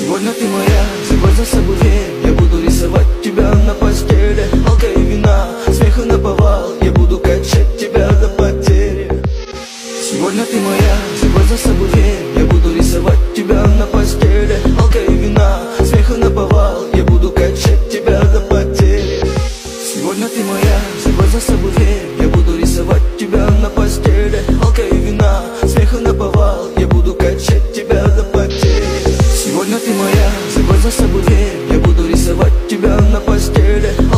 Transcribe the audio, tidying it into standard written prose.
Сегодня ты моя, закрой за собой дверь. Я буду рисовать тебя на постели. Алкоголь и вина, смеха наповал. Я буду качать тебя до потери. Сегодня ты моя, закрой за собой дверь. Я буду рисовать тебя на постели. Алкоголь и вина, смеха наповал. Я буду качать тебя до потери. Сегодня ты моя, закрой за собой дверь. Я буду рисовать тебя на постели. Алкоголь и вина, смеха наповал. Я буду качать тебя до потери. Сегодня ты моя, закрой за собой дверь. Я буду рисовать тебя на постели.